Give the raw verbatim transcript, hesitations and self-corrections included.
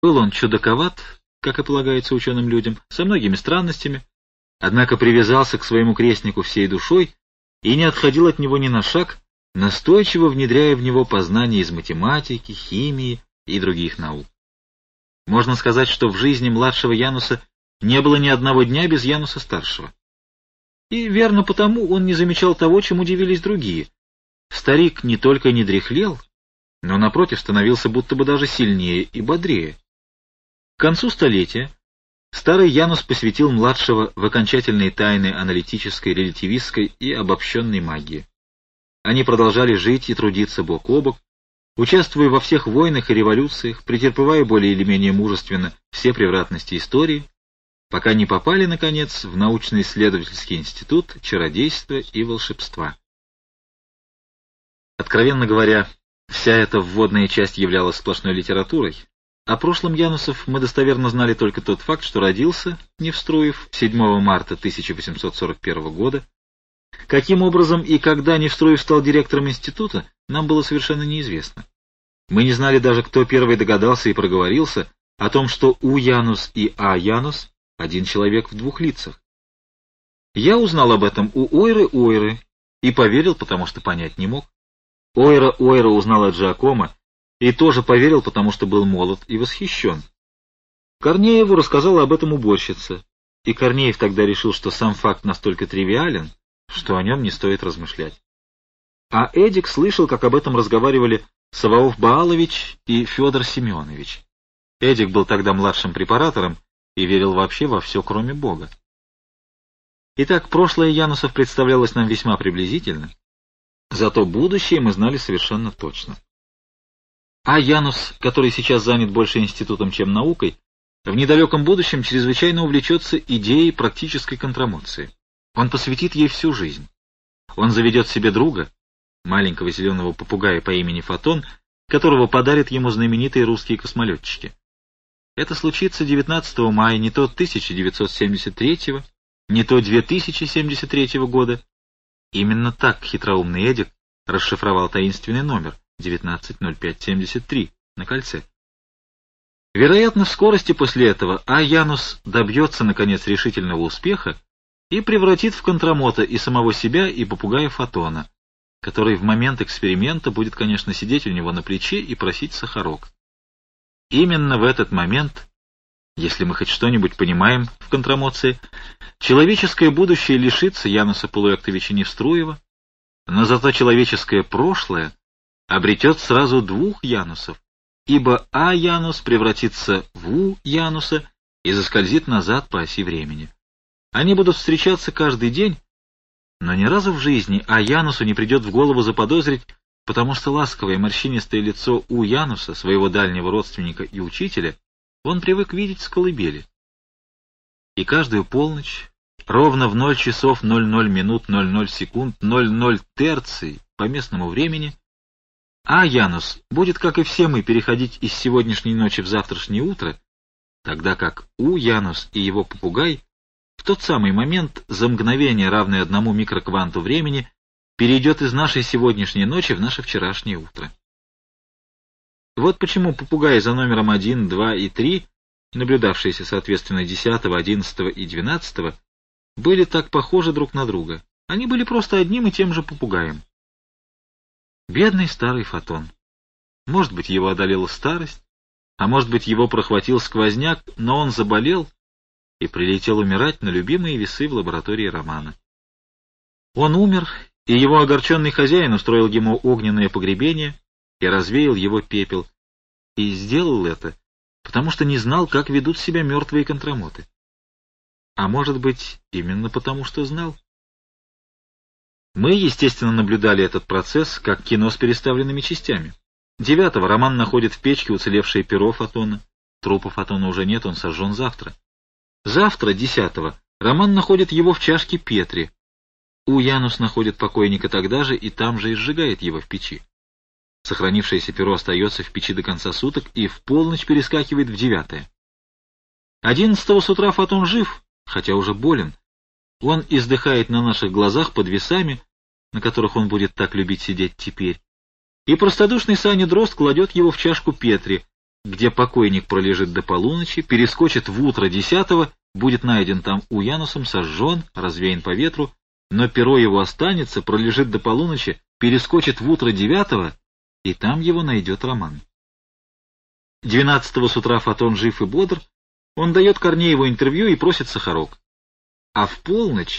Был он чудаковат, как и полагается ученым людям, со многими странностями, однако привязался к своему крестнику всей душой и не отходил от него ни на шаг, настойчиво внедряя в него познания из математики, химии и других наук. Можно сказать, что в жизни младшего Януса не было ни одного дня без Януса старшего. И верно потому он не замечал того, чему удивились другие. Старик не только не дряхлел, но, напротив, становился будто бы даже сильнее и бодрее. К концу столетия старый Янус посвятил младшего в окончательные тайны аналитической, релятивистской и обобщенной магии. Они продолжали жить и трудиться бок о бок, участвуя во всех войнах и революциях, претерпевая более или менее мужественно все превратности истории, пока не попали, наконец, в научно-исследовательский институт чародейства и волшебства. Откровенно говоря, вся эта вводная часть являлась сплошной литературой. О прошлом Янусов мы достоверно знали только тот факт, что родился Невструев седьмого марта тысяча восемьсот сорок первого года. Каким образом и когда Невструев стал директором института, нам было совершенно неизвестно. Мы не знали даже, кто первый догадался и проговорился о том, что У Янус и А Янус — один человек в двух лицах. Я узнал об этом у Ойры Ойры и поверил, потому что понять не мог. Ойра Ойра узнал от Джиакомо и тоже поверил, потому что был молод и восхищен. Корнееву рассказала об этом уборщица, и Корнеев тогда решил, что сам факт настолько тривиален, что о нем не стоит размышлять. А Эдик слышал, как об этом разговаривали Саваоф Баалович и Федор Семенович. Эдик был тогда младшим препаратором и верил вообще во все, кроме Бога. Итак, прошлое Янусов представлялось нам весьма приблизительно, зато будущее мы знали совершенно точно. А Янус, который сейчас занят больше институтом, чем наукой, в недалеком будущем чрезвычайно увлечется идеей практической контрамоции. Он посвятит ей всю жизнь. Он заведет себе друга, маленького зеленого попугая по имени Фотон, которого подарят ему знаменитые русские космолетчики. Это случится девятнадцатого мая не то тысяча девятьсот семьдесят третьего, не то две тысячи семьдесят третьего года. Именно так хитроумный Эдик расшифровал таинственный номер девятнадцать ноль пять семьдесят три на кольце. Вероятно, в скорости после этого А Янус добьется, наконец, решительного успеха и превратит в контрамота и самого себя, и попугая Фотона, который в момент эксперимента будет, конечно, сидеть у него на плече и просить сахарок. Именно в этот момент, если мы хоть что-нибудь понимаем в контрамоции, человеческое будущее лишится Януса Полуэктовича Невструева, но зато человеческое прошлое обретет сразу двух Янусов, ибо А Янус превратится в У Януса и заскользит назад по оси времени. Они будут встречаться каждый день, но ни разу в жизни А Янусу не придет в голову заподозрить, потому что ласковое морщинистое лицо У Януса, своего дальнего родственника и учителя, он привык видеть с колыбели. И каждую полночь, ровно в ноль часов ноль ноль минут ноль ноль секунд ноль ноль терций по местному времени, А Янус будет, как и все мы, переходить из сегодняшней ночи в завтрашнее утро, тогда как У Янус и его попугай в тот самый момент, за мгновение, равное одному микрокванту времени, перейдет из нашей сегодняшней ночи в наше вчерашнее утро. Вот почему попугаи за номером один, два и три, наблюдавшиеся соответственно десятого, одиннадцатого и двенадцатого, были так похожи друг на друга. Они были просто одним и тем же попугаем. Бедный старый Фотон. Может быть, его одолела старость, а может быть, его прохватил сквозняк, но он заболел и прилетел умирать на любимые весы в лаборатории Романа. Он умер, и его огорченный хозяин устроил ему огненное погребение и развеял его пепел, и сделал это, потому что не знал, как ведут себя мертвые контрамоты. А может быть, именно потому, что знал. Мы, естественно, наблюдали этот процесс, как кино с переставленными частями. Девятого Роман находит в печке уцелевшее перо Фотона. Трупа Фотона уже нет, он сожжен завтра. Завтра, десятого, Роман находит его в чашке Петри. У Янус находит покойника тогда же и там же и сжигает его в печи. Сохранившееся перо остается в печи до конца суток и в полночь перескакивает в девятое. Одиннадцатого с утра Фотон жив, хотя уже болен. Он издыхает на наших глазах под весами, на которых он будет так любить сидеть теперь. И простодушный Саня Дрозд кладет его в чашку Петри, где покойник пролежит до полуночи, перескочит в утро десятого, будет найден там Уянусом, сожжен, развеян по ветру, но перо его останется, пролежит до полуночи, перескочит в утро девятого, и там его найдет Роман. Двенадцатого с утра Фотон жив и бодр, он дает Корнееву интервью и просит сахарок. А в полночь